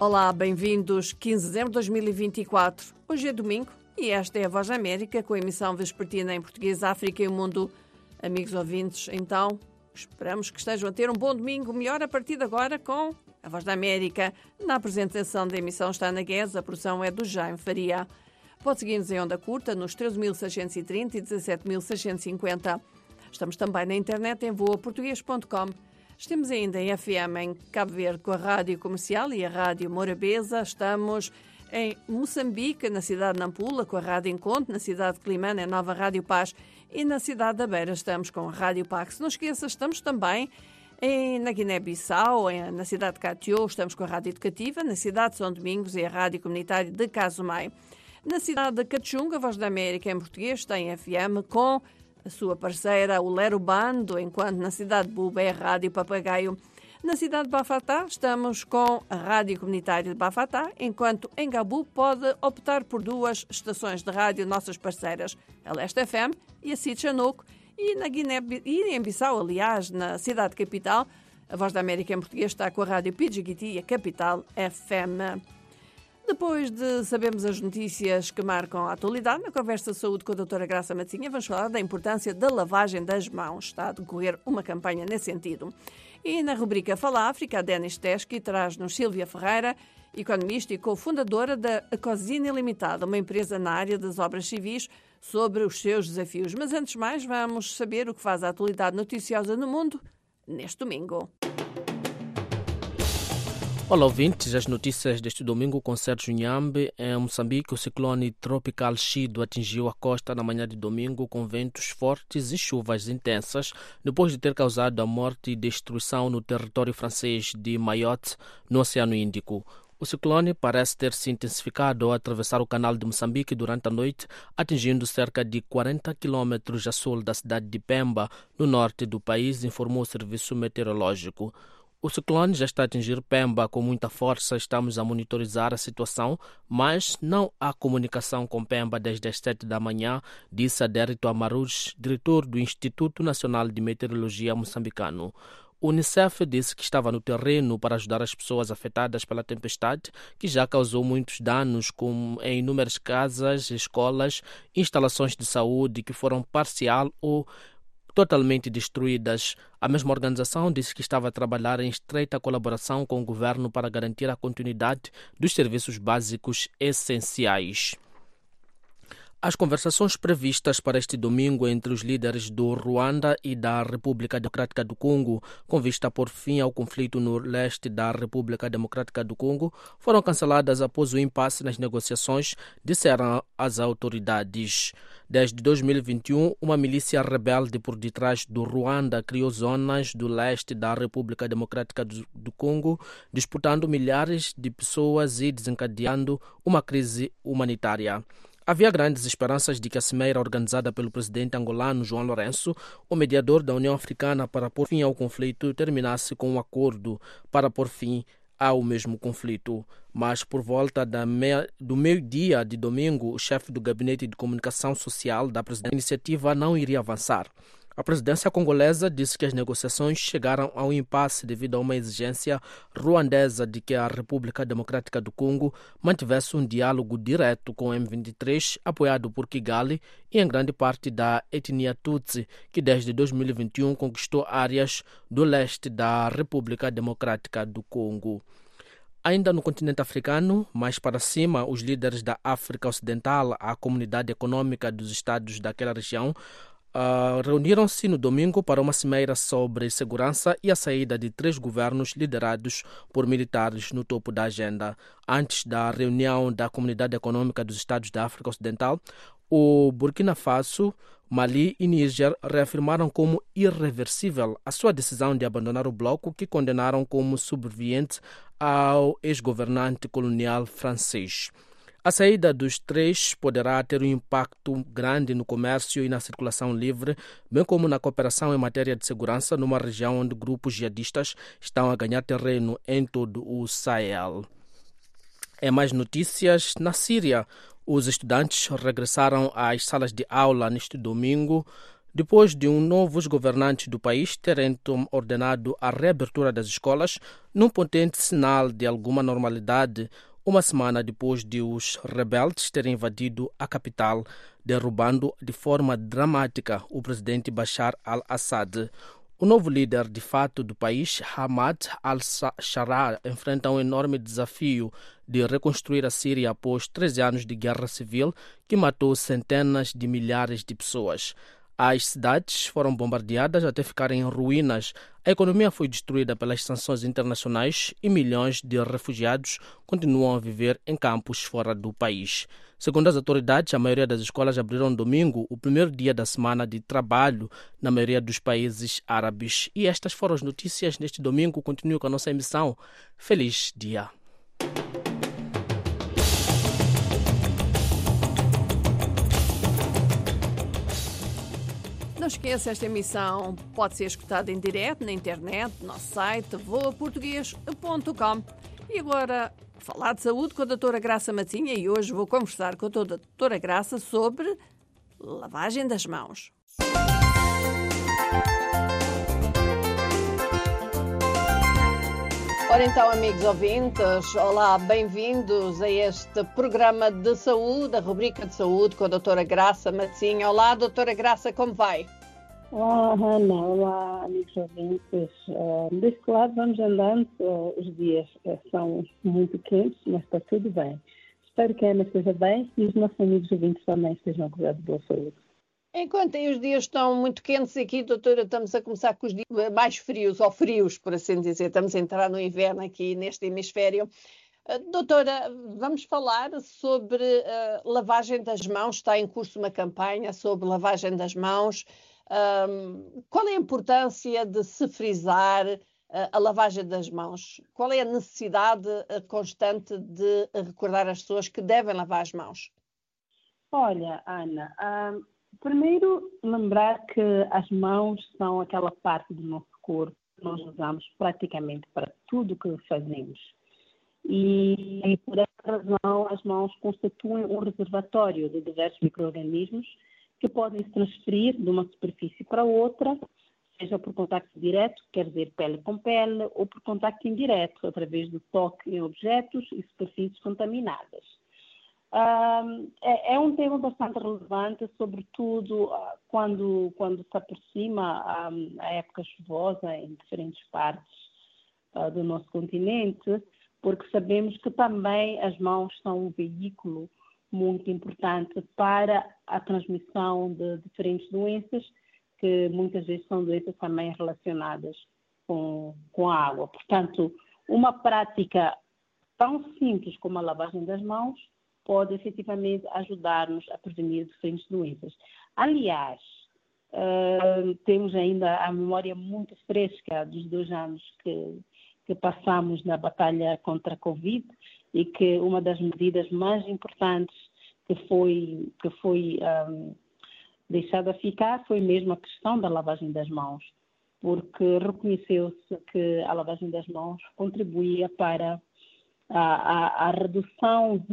Olá, bem-vindos. 15 de dezembro de 2024. Hoje é domingo e esta é a Voz da América com a emissão vespertina em português, África e o Mundo. Amigos ouvintes, então, esperamos que estejam a ter um bom domingo, melhor a partir de agora com a Voz da América. Na apresentação da emissão está Ana Guedes, a produção é do Jaime Faria. Pode seguir-nos em onda curta nos 13.630 e 17.650. Estamos também na internet em voaportuguês.com. Estamos ainda em FM em Cabo Verde com a Rádio Comercial e a Rádio Morabeza. Estamos em Moçambique, na cidade de Nampula, com a Rádio Encontro, na cidade de Climane, a Nova Rádio Paz, e na cidade da Beira estamos com a Rádio Pax. Não esqueça, estamos também na Guiné-Bissau, na cidade de Catió, estamos com a Rádio Educativa, na cidade de São Domingos e a Rádio Comunitária de Casumai. Na cidade de Cachunga, a Voz da América em português tem FM com a sua parceira, o Lero Bando, enquanto na cidade de Buba é a Rádio Papagaio. Na cidade de Bafatá estamos com a Rádio Comunitária de Bafatá, enquanto em Gabu pode optar por duas estações de rádio nossas parceiras, a Leste FM e a Sitchanuco. E na Guiné-Bissau, aliás, na cidade capital, a Voz da América em português está com a Rádio Pidgiguiti e a Capital FM. Depois de sabermos as notícias que marcam a atualidade, na Conversa de Saúde com a doutora Graça Matzinha, vamos falar da importância da lavagem das mãos. Está a decorrer uma campanha nesse sentido. E na rubrica Fala África, a Denis Teschke traz-nos Sílvia Ferreira, economista e cofundadora da Ecosina Limitada, uma empresa na área das obras civis, sobre os seus desafios. Mas antes de mais, vamos saber o que faz a atualidade noticiosa no mundo neste domingo. Olá, ouvintes. As notícias deste domingo com Sérgio Nhambe. Em Moçambique, o ciclone tropical Chido atingiu a costa na manhã de domingo com ventos fortes e chuvas intensas, depois de ter causado a morte e destruição no território francês de Mayotte, no Oceano Índico. O ciclone parece ter se intensificado ao atravessar o canal de Moçambique durante a noite, atingindo cerca de 40 quilômetros a sul da cidade de Pemba, no norte do país, informou o Serviço Meteorológico. O ciclone já está a atingir Pemba com muita força. Estamos a monitorizar a situação, mas não há comunicação com Pemba desde as 7 da manhã, disse Adérito Amaruz, diretor do Instituto Nacional de Meteorologia moçambicano. O Unicef disse que estava no terreno para ajudar as pessoas afetadas pela tempestade, que já causou muitos danos em inúmeras casas, escolas, instalações de saúde que foram parcial ou totalmente destruídas. A mesma organização disse que estava a trabalhar em estreita colaboração com o governo para garantir a continuidade dos serviços básicos essenciais. As conversações previstas para este domingo entre os líderes do Ruanda e da República Democrática do Congo, com vista a pôr fim ao conflito no leste da República Democrática do Congo, foram canceladas após o impasse nas negociações, disseram as autoridades. Desde 2021, uma milícia rebelde por detrás do Ruanda criou zonas do leste da República Democrática do Congo, disputando milhares de pessoas e desencadeando uma crise humanitária. Havia grandes esperanças de que a cimeira organizada pelo presidente angolano João Lourenço, o mediador da União Africana para pôr fim ao conflito, terminasse com um acordo para pôr fim ao mesmo conflito. Mas por volta do meio-dia de domingo, o chefe do Gabinete de Comunicação Social da iniciativa não iria avançar. A presidência congolesa disse que as negociações chegaram ao impasse devido a uma exigência ruandesa de que a República Democrática do Congo mantivesse um diálogo direto com o M23, apoiado por Kigali e em grande parte da etnia Tutsi, que desde 2021 conquistou áreas do leste da República Democrática do Congo. Ainda no continente africano, mais para cima, os líderes da África Ocidental, a Comunidade Econômica dos Estados daquela região, reuniram-se no domingo para uma cimeira sobre segurança e a saída de 3 governos liderados por militares no topo da agenda. Antes da reunião da Comunidade Econômica dos Estados da África Ocidental, o Burkina Faso, Mali e Níger reafirmaram como irreversível a sua decisão de abandonar o bloco, que condenaram como subserviente ao ex-governante colonial francês. A saída dos 3 poderá ter um impacto grande no comércio e na circulação livre, bem como na cooperação em matéria de segurança, numa região onde grupos jihadistas estão a ganhar terreno em todo o Sahel. Em mais notícias, na Síria, os estudantes regressaram às salas de aula neste domingo, Depois de novos governantes do país terem ordenado a reabertura das escolas, num potente sinal de alguma normalidade, uma semana depois de os rebeldes terem invadido a capital, derrubando de forma dramática o presidente Bashar al-Assad. O novo líder de fato do país, Hamad al-Shara, enfrenta um enorme desafio de reconstruir a Síria após 13 anos de guerra civil que matou centenas de milhares de pessoas. As cidades foram bombardeadas até ficarem em ruínas, a economia foi destruída pelas sanções internacionais e milhões de refugiados continuam a viver em campos fora do país. Segundo as autoridades, a maioria das escolas abriram domingo, o primeiro dia da semana de trabalho na maioria dos países árabes. E estas foram as notícias neste domingo. Continue com a nossa emissão. Feliz dia! Não esqueça, esta emissão pode ser escutada em direto na internet, no nosso site voaportugues.com. E agora, falar de saúde com a doutora Graça Matinha, e hoje vou conversar com a doutora Graça sobre lavagem das mãos. Ora então, amigos ouvintes, olá, bem-vindos a este programa de saúde, a rubrica de saúde com a doutora Graça Matinha. Olá, doutora Graça, como vai? Olá, Ana. Olá, amigos ouvintes. Deste lado vamos andando, os dias são muito quentes, mas está tudo bem. Espero que a Ana esteja bem e os nossos amigos ouvintes também estejam cuidados de boa saúde. Enquanto os dias estão muito quentes aqui, doutora, estamos a começar com os dias mais frios, ou frios, por assim dizer. Estamos a entrar no inverno aqui neste hemisfério. Doutora, vamos falar sobre lavagem das mãos. Está em curso uma campanha sobre lavagem das mãos. Qual é a importância de se frisar a lavagem das mãos? Qual é a necessidade constante de recordar as pessoas que devem lavar as mãos? Olha, Ana, primeiro lembrar que as mãos são aquela parte do nosso corpo que nós usamos praticamente para tudo o que fazemos. E por essa razão as mãos constituem um reservatório de diversos micro-organismos que podem se transferir de uma superfície para outra, seja por contacto direto, quer dizer pele com pele, ou por contacto indireto, através do toque em objetos e superfícies contaminadas. É um tema bastante relevante, sobretudo quando se aproxima a época chuvosa em diferentes partes do nosso continente, porque sabemos que também as mãos são um veículo muito importante para a transmissão de diferentes doenças, que muitas vezes são doenças também relacionadas com a água. Portanto, uma prática tão simples como a lavagem das mãos pode efetivamente ajudar-nos a prevenir diferentes doenças. Aliás, temos ainda a memória muito fresca dos 2 anos que passamos na batalha contra a Covid e que uma das medidas mais importantes que foi deixada ficar foi mesmo a questão da lavagem das mãos, porque reconheceu-se que a lavagem das mãos contribuía para a redução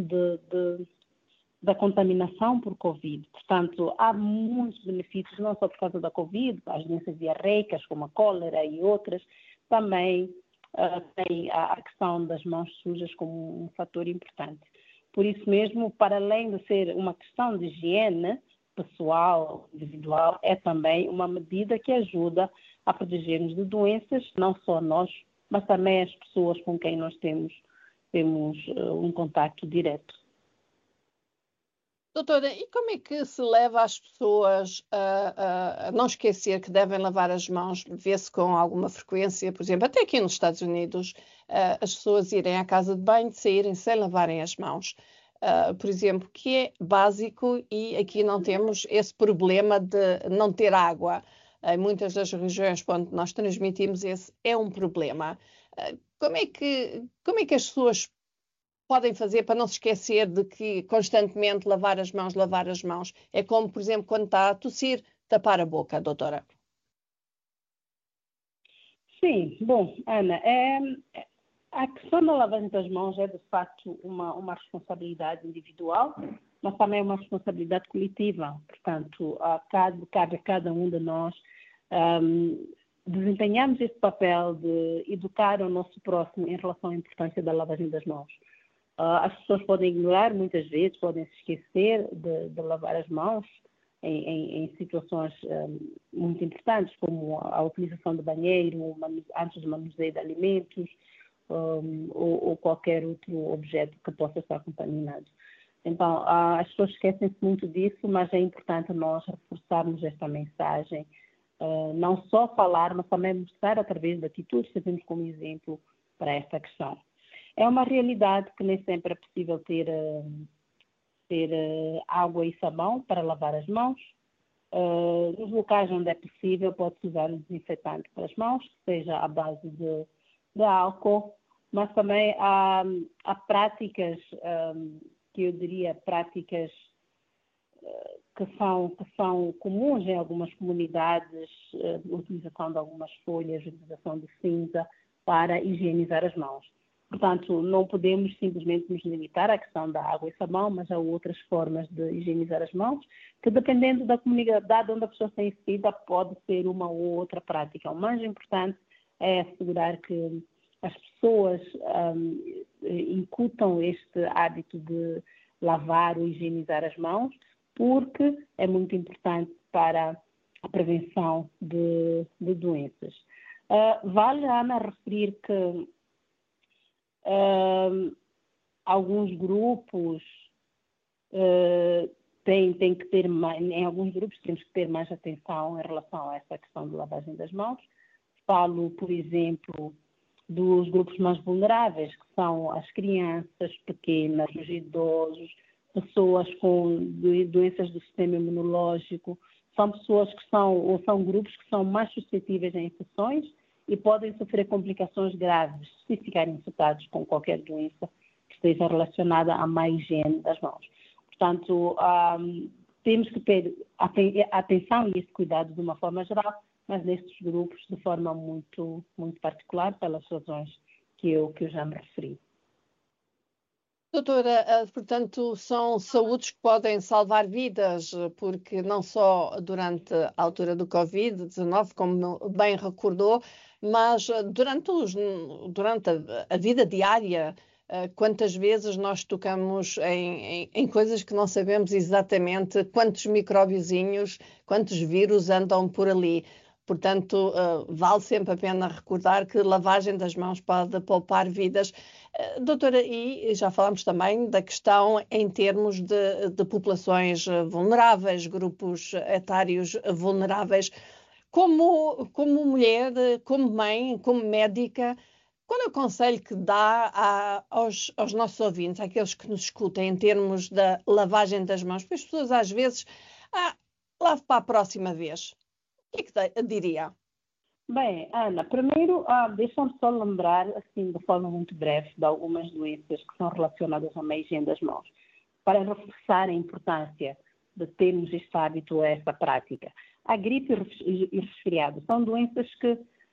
da contaminação por Covid. Portanto, há muitos benefícios, não só por causa da Covid, as doenças diarreicas, como a cólera e outras, também tem a questão das mãos sujas como um fator importante. Por isso mesmo, para além de ser uma questão de higiene pessoal, individual, é também uma medida que ajuda a proteger-nos de doenças, não só nós, mas também as pessoas com quem nós temos um contacto direto. Doutora, e como é que se leva as pessoas a não esquecer que devem lavar as mãos? Vê-se com alguma frequência, por exemplo, até aqui nos Estados Unidos, as pessoas irem à casa de banho, saírem sem lavarem as mãos. Por exemplo, que é básico e aqui não temos esse problema de não ter água. Em muitas das regiões onde nós transmitimos esse é um problema. Como é que as pessoas podem fazer para não se esquecer de que constantemente lavar as mãos? É como, por exemplo, quando está a tossir, tapar a boca, doutora. Sim, bom, Ana, A questão da lavagem das mãos é, de facto, uma responsabilidade individual, mas também é uma responsabilidade coletiva. Portanto, cabe a cada um de nós desempenharmos esse papel de educar o nosso próximo em relação à importância da lavagem das mãos. As pessoas podem ignorar, muitas vezes, podem se esquecer de lavar as mãos em situações muito importantes, como a utilização do banheiro, antes do manuseio de alimentos, ou qualquer outro objeto que possa estar contaminado. Então, as pessoas esquecem-se muito disso, mas é importante nós reforçarmos esta mensagem, não só falar, mas também mostrar através de atitudes que temos como exemplo para esta questão. É uma realidade que nem sempre é possível ter água e sabão para lavar as mãos. Nos locais onde é possível, pode-se usar um desinfetante para as mãos, que seja à base de álcool, mas também há práticas, que eu diria práticas que são comuns em algumas comunidades, a utilização de algumas folhas, a utilização de cinza para higienizar as mãos. Portanto, não podemos simplesmente nos limitar à questão da água e sabão, mas há outras formas de higienizar as mãos, que dependendo da comunidade onde a pessoa está inserida, pode ser uma ou outra prática. O mais importante é assegurar que as pessoas incutam este hábito de lavar ou higienizar as mãos, porque é muito importante para a prevenção de doenças. Vale, Ana, referir que alguns grupos têm que ter mais, em alguns grupos temos que ter mais atenção em relação a essa questão de lavagem das mãos. Falo, por exemplo, dos grupos mais vulneráveis, que são as crianças pequenas, os idosos, pessoas com doenças do sistema imunológico. São pessoas que são grupos que são mais suscetíveis a infecções e podem sofrer complicações graves se ficarem infectados com qualquer doença que esteja relacionada à má higiene das mãos. Portanto, temos que ter atenção e esse cuidado de uma forma geral, mas nestes grupos de forma muito, muito particular, pelas razões que eu já me referi. Doutora, portanto, são saúdes que podem salvar vidas, porque não só durante a altura do Covid-19, como bem recordou, mas durante a vida diária, quantas vezes nós tocamos em coisas que não sabemos exatamente quantos micróbiozinhos, quantos vírus andam por ali. Portanto, vale sempre a pena recordar que lavagem das mãos pode poupar vidas. Doutora, e já falámos também da questão em termos de populações vulneráveis, grupos etários vulneráveis. Como mulher, como mãe, como médica, qual é o conselho que dá aos nossos ouvintes, àqueles que nos escutem, em termos da lavagem das mãos? Porque as pessoas às vezes, lave para a próxima vez. O que diria? Bem, Ana, primeiro, deixa-me só lembrar, assim, de forma muito breve, de algumas doenças que são relacionadas à má higiene das mãos, para reforçar a importância de termos este hábito, esta prática. A gripe e resfriado são doenças que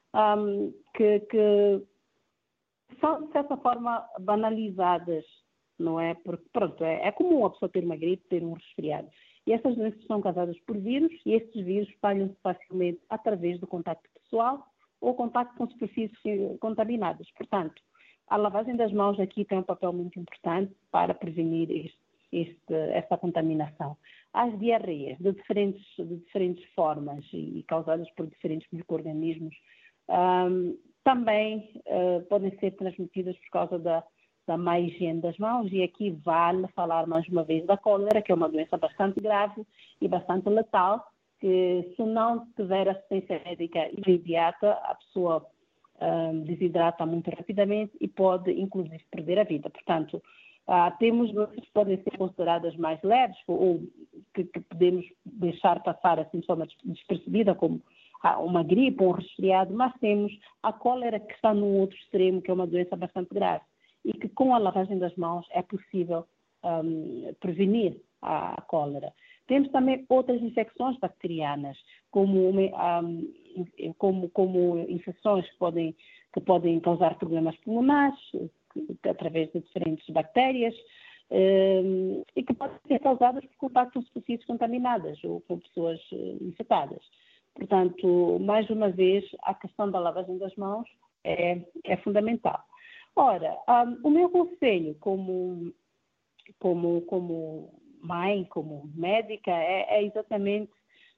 são, de certa forma, banalizadas, não é? Porque, pronto, é comum a pessoa ter uma gripe, ter um resfriado. E essas doenças são causadas por vírus e esses vírus espalham-se facilmente através do contacto pessoal ou contacto com superfícies contaminadas. Portanto, a lavagem das mãos aqui tem um papel muito importante para prevenir esta contaminação. As diarreias de diferentes formas e causadas por diferentes micro-organismos também podem ser transmitidas por causa da má higiene das mãos, e aqui vale falar mais uma vez da cólera, que é uma doença bastante grave e bastante letal, que se não tiver assistência médica imediata, a pessoa desidrata muito rapidamente e pode, inclusive, perder a vida. Portanto, temos doenças que podem ser consideradas mais leves ou que podemos deixar passar assim de forma despercebida, como uma gripe ou um resfriado, mas temos a cólera que está no outro extremo, que é uma doença bastante grave, e que com a lavagem das mãos é possível prevenir a cólera. Temos também outras infecções bacterianas, como infecções que que podem causar problemas pulmonares, através de diferentes bactérias, e que podem ser causadas por contacto com superfícies contaminadas ou com pessoas infectadas. Portanto, mais uma vez, a questão da lavagem das mãos é fundamental. Ora, o meu conselho como mãe, como médica, é exatamente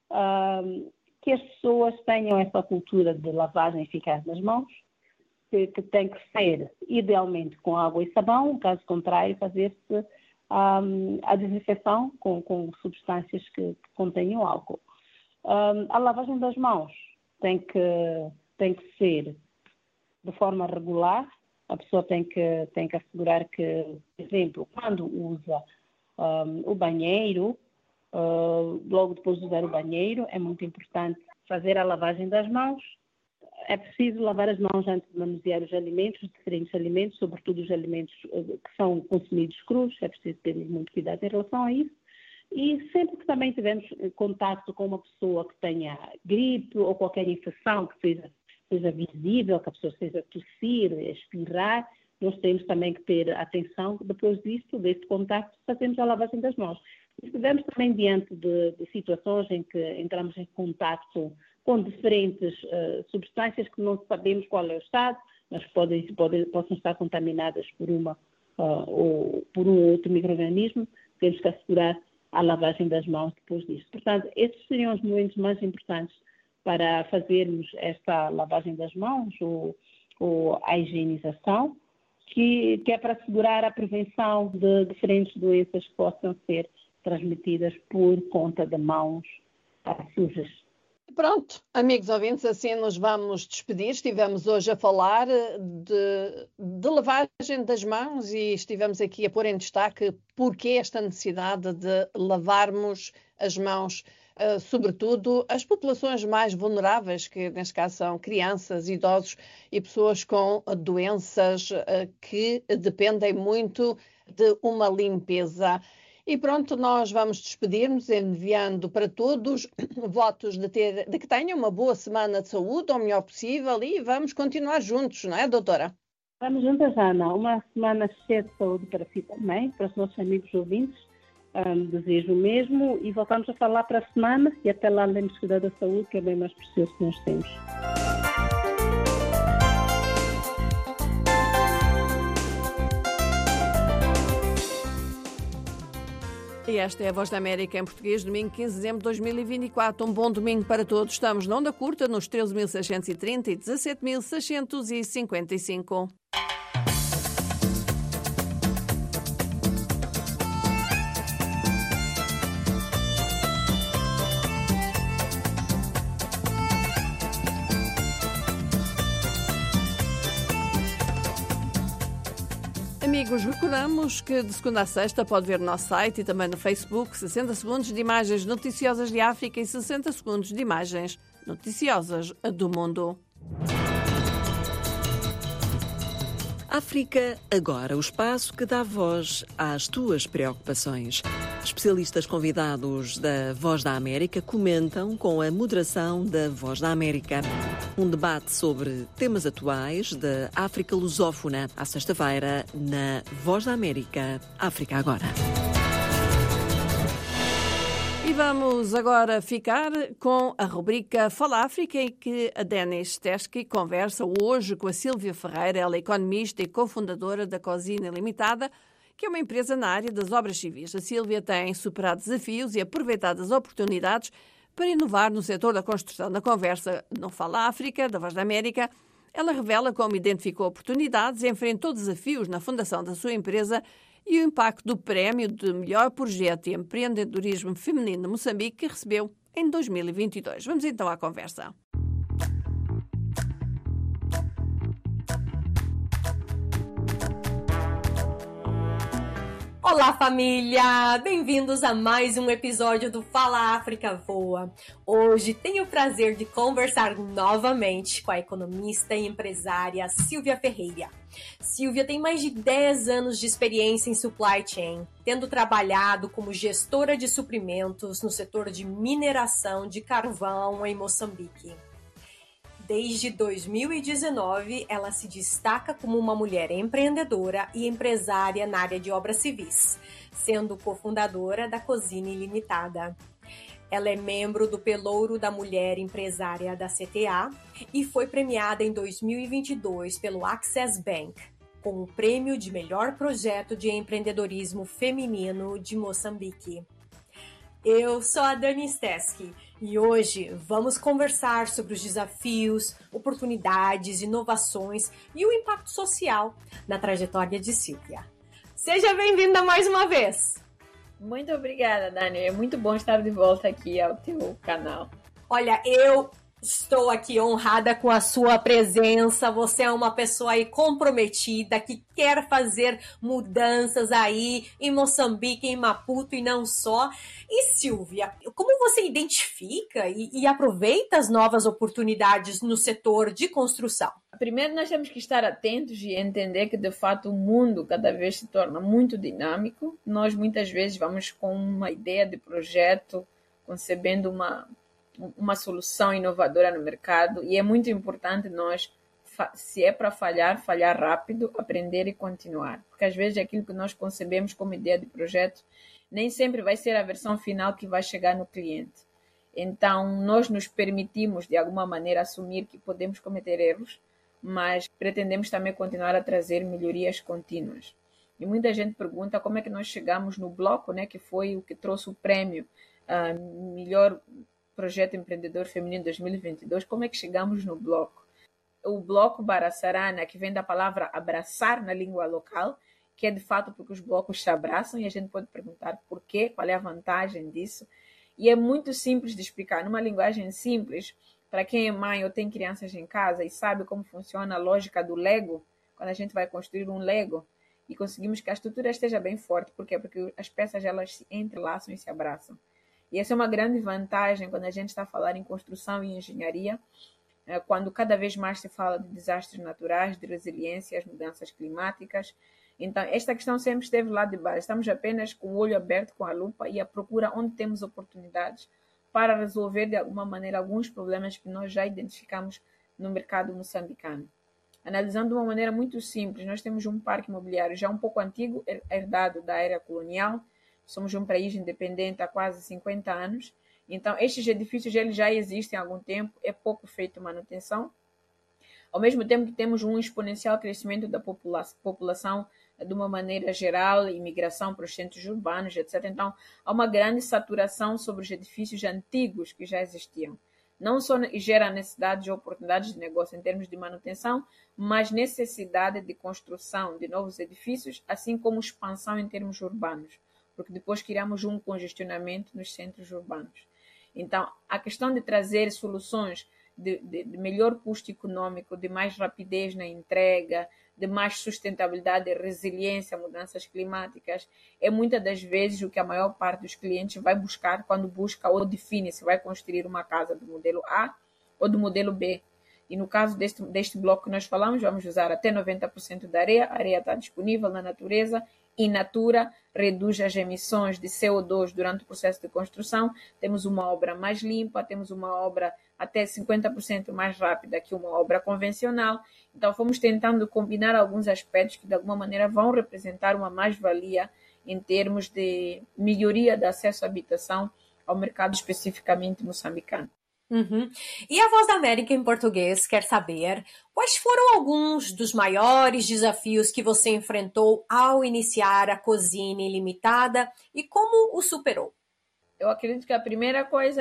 que as pessoas tenham essa cultura de lavagem eficaz das mãos, que tem que ser, idealmente, com água e sabão, caso contrário, fazer-se a desinfecção com substâncias que contenham álcool. A lavagem das mãos tem que ser de forma regular. A pessoa tem que assegurar que, por exemplo, quando usa o banheiro, logo depois de usar o banheiro, é muito importante fazer a lavagem das mãos. É preciso lavar as mãos antes de manusear os alimentos, os diferentes alimentos, sobretudo os alimentos que são consumidos crus. É preciso ter muito cuidado em relação a isso. E sempre que também tivermos contato com uma pessoa que tenha gripe ou qualquer infecção que seja visível, que a pessoa seja tossir, espirrar, nós temos também que ter atenção. Depois deste contacto, fazemos a lavagem das mãos. E estivermos também diante de situações em que entramos em contacto com diferentes substâncias que não sabemos qual é o estado, mas possam estar contaminadas por ou por um outro micro-organismo, temos que assegurar a lavagem das mãos depois disso. Portanto, esses seriam os momentos mais importantes para fazermos esta lavagem das mãos ou a higienização, que é para assegurar a prevenção de diferentes doenças que possam ser transmitidas por conta de mãos sujas. Pronto, amigos ouvintes, assim nos vamos despedir. Estivemos hoje a falar de lavagem das mãos e estivemos aqui a pôr em destaque porque esta necessidade de lavarmos as mãos, sobretudo as populações mais vulneráveis, que neste caso são crianças, idosos e pessoas com doenças que dependem muito de uma limpeza. E pronto, nós vamos despedir-nos enviando para todos votos de que tenham uma boa semana de saúde, ao melhor possível, e vamos continuar juntos, não é, doutora? Vamos juntas, Ana. Uma semana cheia de saúde para si também, para os nossos amigos ouvintes. Desejo o mesmo e voltamos a falar para a semana e até lá lembremos de cuidar da saúde, que é bem mais precioso que nós temos. E esta é a Voz da América em português, domingo 15 de dezembro de 2024. Um bom domingo para todos. Estamos na onda curta nos 13.630 e 17.655. Amigos, recordamos que de segunda a sexta pode ver no nosso site e também no Facebook 60 segundos de imagens noticiosas de África e 60 segundos de imagens noticiosas do mundo. África Agora, o espaço que dá voz às tuas preocupações. Especialistas convidados da Voz da América comentam com a moderação da Voz da América. Um debate sobre temas atuais da África lusófona, à sexta-feira, na Voz da América, África Agora. E vamos agora ficar com a rubrica Fala África, em que a Denis Teschke conversa hoje com a Sílvia Ferreira, ela é economista e cofundadora da Cosina Limitada, que é uma empresa na área das obras civis. A Sílvia tem superado desafios e aproveitado as oportunidades para inovar no setor da construção. Na conversa no Fala África, da Voz da América, ela revela como identificou oportunidades, enfrentou desafios na fundação da sua empresa e o impacto do Prémio de Melhor Projeto e Empreendedorismo Feminino de Moçambique, que recebeu em 2022. Vamos então à conversa. Olá, família! Bem-vindos a mais um episódio do Fala África Voa. Hoje tenho o prazer de conversar novamente com a economista e empresária Sílvia Ferreira. Sílvia tem mais de 10 anos de experiência em supply chain, tendo trabalhado como gestora de suprimentos no setor de mineração de carvão em Moçambique. Desde 2019, ela se destaca como uma mulher empreendedora e empresária na área de obras civis, sendo cofundadora da Cozine Limitada. Ela é membro do Pelouro da Mulher Empresária da CTA e foi premiada em 2022 pelo Access Bank, com o prêmio de melhor projeto de empreendedorismo feminino de Moçambique. Eu sou a Dani Steski e hoje vamos conversar sobre os desafios, oportunidades, inovações e o impacto social na trajetória de Silvia. Seja bem-vinda mais uma vez! Muito obrigada, Dani. É muito bom estar de volta aqui ao teu canal. Olha, eu estou aqui honrada com a sua presença. Você é uma pessoa aí comprometida, que quer fazer mudanças aí em Moçambique, em Maputo e não só. E Silvia, como você identifica e aproveita as novas oportunidades no setor de construção? Primeiro, nós temos que estar atentos e entender que, de fato, o mundo cada vez se torna muito dinâmico. Nós, muitas vezes, vamos com uma ideia de projeto, concebendo uma solução inovadora no mercado, e é muito importante nós, se é para falhar rápido, aprender e continuar, porque às vezes aquilo que nós concebemos como ideia de projeto nem sempre vai ser a versão final que vai chegar no cliente. Então, nós nos permitimos, de alguma maneira, assumir que podemos cometer erros, mas pretendemos também continuar a trazer melhorias contínuas. E muita gente pergunta como é que nós chegamos no bloco, né, que foi o que trouxe o prêmio melhor Projeto Empreendedor Feminino 2022, como é que chegamos no bloco? O bloco Baraçarana, que vem da palavra abraçar na língua local, que é de fato porque os blocos se abraçam, e a gente pode perguntar por quê, qual é a vantagem disso. E é muito simples de explicar, numa linguagem simples, para quem é mãe ou tem crianças em casa e sabe como funciona a lógica do Lego, quando a gente vai construir um Lego e conseguimos que a estrutura esteja bem forte. Por quê? Porque as peças elas se entrelaçam e se abraçam. E essa é uma grande vantagem quando a gente está a falar em construção e engenharia, quando cada vez mais se fala de desastres naturais, de resiliência às mudanças climáticas. Então, esta questão sempre esteve lá de base. Estamos apenas com o olho aberto, com a lupa, e a procura onde temos oportunidades para resolver, de alguma maneira, alguns problemas que nós já identificamos no mercado moçambicano. Analisando de uma maneira muito simples, nós temos um parque imobiliário já um pouco antigo, herdado da era colonial. Somos um país independente há quase 50 anos. Então, estes edifícios eles já existem há algum tempo, é pouco feito manutenção. Ao mesmo tempo que temos um exponencial crescimento da população de uma maneira geral, imigração para os centros urbanos, etc. Então, há uma grande saturação sobre os edifícios antigos que já existiam. Não só gera necessidades e oportunidades de negócio em termos de manutenção, mas necessidade de construção de novos edifícios, assim como expansão em termos urbanos, porque depois criamos um congestionamento nos centros urbanos. Então, a questão de trazer soluções de melhor custo econômico, de mais rapidez na entrega, de mais sustentabilidade e resiliência a mudanças climáticas, é muitas das vezes o que a maior parte dos clientes vai buscar quando busca ou define se vai construir uma casa do modelo A ou do modelo B. E no caso deste bloco que nós falamos, vamos usar até 90% da areia. A areia está disponível na natureza, in natura, reduz as emissões de CO2 durante o processo de construção. Temos uma obra mais limpa, temos uma obra até 50% mais rápida que uma obra convencional. Então, fomos tentando combinar alguns aspectos que, de alguma maneira, vão representar uma mais-valia em termos de melhoria do acesso à habitação ao mercado especificamente moçambicano. Uhum. E a Voz da América em português quer saber quais foram alguns dos maiores desafios que você enfrentou ao iniciar a Cozine Limitada e como o superou? Eu acredito que a primeira coisa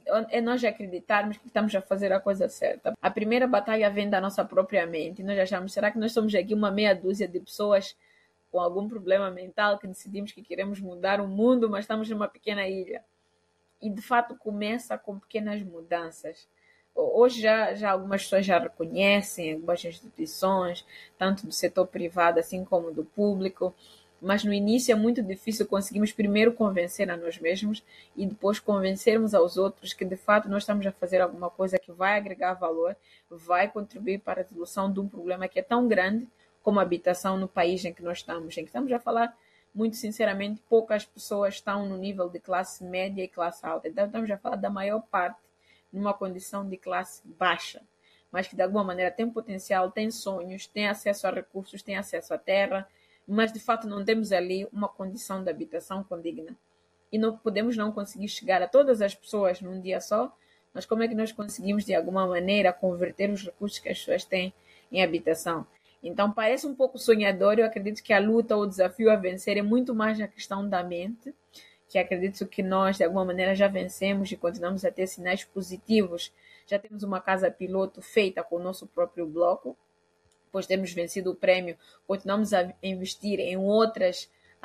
é nós acreditarmos que estamos a fazer a coisa certa. A primeira batalha vem da nossa própria mente. Nós achamos, será que nós somos aqui uma meia dúzia de pessoas com algum problema mental que decidimos que queremos mudar o mundo, mas estamos numa pequena ilha? E, de fato, começa com pequenas mudanças. Hoje já algumas pessoas já reconhecem, algumas instituições, tanto do setor privado assim como do público, mas no início é muito difícil conseguirmos primeiro convencer a nós mesmos e depois convencermos aos outros que, de fato, nós estamos a fazer alguma coisa que vai agregar valor, vai contribuir para a resolução de um problema que é tão grande como a habitação no país em que nós estamos, em que estamos a falar. Muito sinceramente, poucas pessoas estão no nível de classe média e classe alta. Então, estamos a falar da maior parte numa condição de classe baixa. mas que de alguma maneira tem potencial, tem sonhos, tem acesso a recursos, tem acesso à terra, mas de fato não temos ali uma condição de habitação condigna. E não podemos não conseguir chegar a todas as pessoas num dia só, mas como é que nós conseguimos de alguma maneira converter os recursos que as pessoas têm em habitação? Então parece um pouco sonhador. Eu acredito que a luta ou o desafio a vencer é muito mais a questão da mente, que acredito que nós de alguma maneira já vencemos e continuamos a ter sinais positivos. Já temos uma casa piloto feita com o nosso próprio bloco, pois temos vencido o prêmio, continuamos a investir em outras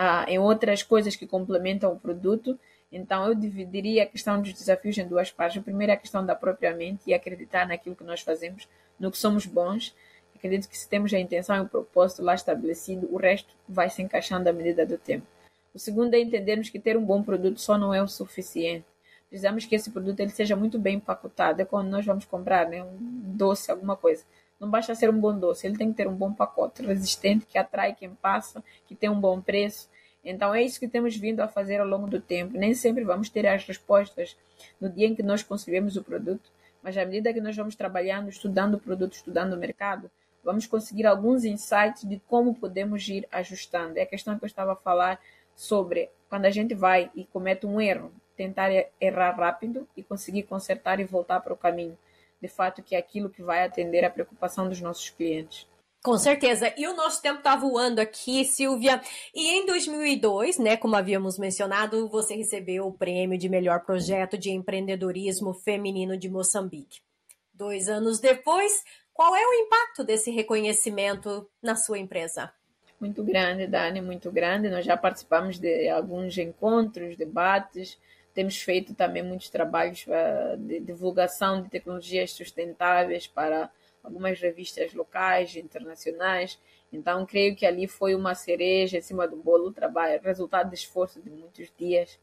coisas que complementam o produto. Então eu dividiria a questão dos desafios em duas partes. O primeiro é a questão da própria mente e acreditar naquilo que nós fazemos, no que somos bons. Acredito que se temos a intenção e o propósito lá estabelecido, o resto vai se encaixando à medida do tempo. O segundo é entendermos que ter um bom produto só não é o suficiente. Precisamos que esse produto ele seja muito bem empacotado. É quando nós vamos comprar, né, um doce, alguma coisa. Não basta ser um bom doce, ele tem que ter um bom pacote, resistente, que atrai quem passa, que tem um bom preço. Então é isso que temos vindo a fazer ao longo do tempo. Nem sempre vamos ter as respostas no dia em que nós concebemos o produto, mas à medida que nós vamos trabalhando, estudando o produto, estudando o mercado, vamos conseguir alguns insights de como podemos ir ajustando. É a questão que eu estava a falar sobre quando a gente vai e comete um erro, tentar errar rápido e conseguir consertar e voltar para o caminho. De fato, que é aquilo que vai atender a preocupação dos nossos clientes. Com certeza. E o nosso tempo está voando aqui, Silvia. E em 2002, né, como havíamos mencionado, você recebeu o prêmio de melhor projeto de empreendedorismo feminino de Moçambique. 2 anos depois, qual é o impacto desse reconhecimento na sua empresa? Muito grande, Dani, muito grande. Nós já participamos de alguns encontros, debates. Temos feito também muitos trabalhos de divulgação de tecnologias sustentáveis para algumas revistas locais, internacionais. Então, creio que ali foi uma cereja em cima do bolo, trabalho, resultado de esforço de muitos dias,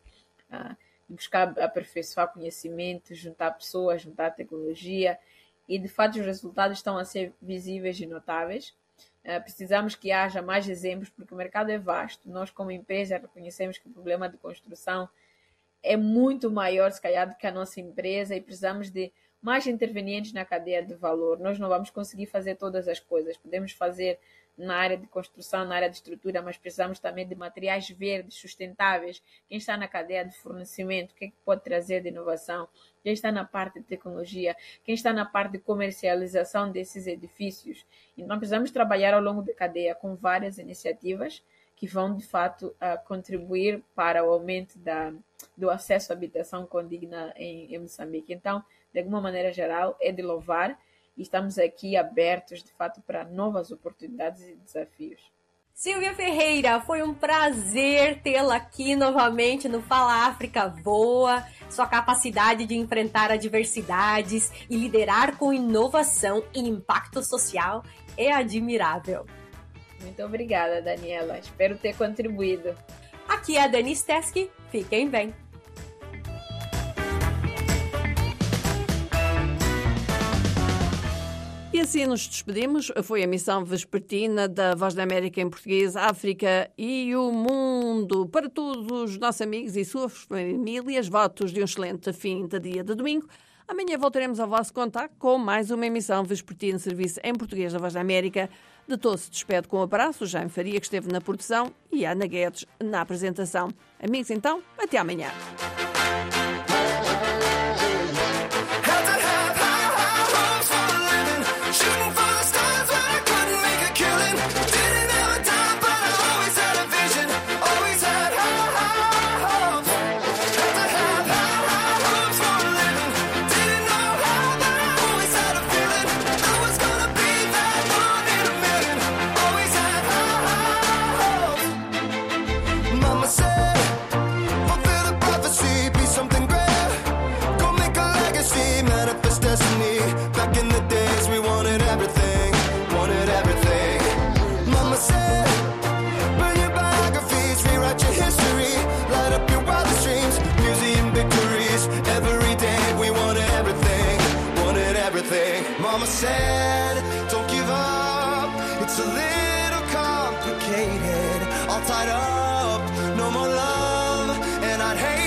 de buscar aperfeiçoar conhecimento, juntar pessoas, juntar tecnologia. E, de fato, os resultados estão a ser visíveis e notáveis. Precisamos que haja mais exemplos, porque o mercado é vasto. Nós, como empresa, reconhecemos que o problema de construção é muito maior, se calhar, do que a nossa empresa, e precisamos de mais intervenientes na cadeia de valor. Nós não vamos conseguir fazer todas as coisas. Podemos fazer na área de construção, na área de estrutura, mas precisamos também de materiais verdes, sustentáveis. Quem está na cadeia de fornecimento, o que é que pode trazer de inovação? Quem está na parte de tecnologia? Quem está na parte de comercialização desses edifícios? Então, precisamos trabalhar ao longo da cadeia com várias iniciativas que vão, de fato, contribuir para o aumento do acesso à habitação condigna em Moçambique. Então, de alguma maneira geral, é de louvar e estamos aqui abertos, de fato, para novas oportunidades e desafios. Silvia Ferreira, foi um prazer tê-la aqui novamente no Fala África Voa. Sua capacidade de enfrentar adversidades e liderar com inovação e impacto social é admirável. Muito obrigada, Daniela. Espero ter contribuído. Aqui é a Dani Steski. Fiquem bem. E assim nos despedimos. Foi a emissão vespertina da Voz da América em português, África e o mundo. Para todos os nossos amigos e suas famílias, votos de um excelente fim de dia de domingo. Amanhã voltaremos ao vosso contacto com mais uma emissão vespertina de serviço em português da Voz da América. De todo se despede com um abraço, Jaime Faria, que esteve na produção, e Ana Guedes na apresentação. Amigos, então, até amanhã. Mama said, don't give up, it's a little complicated, all tied up, no more love, and I'd hate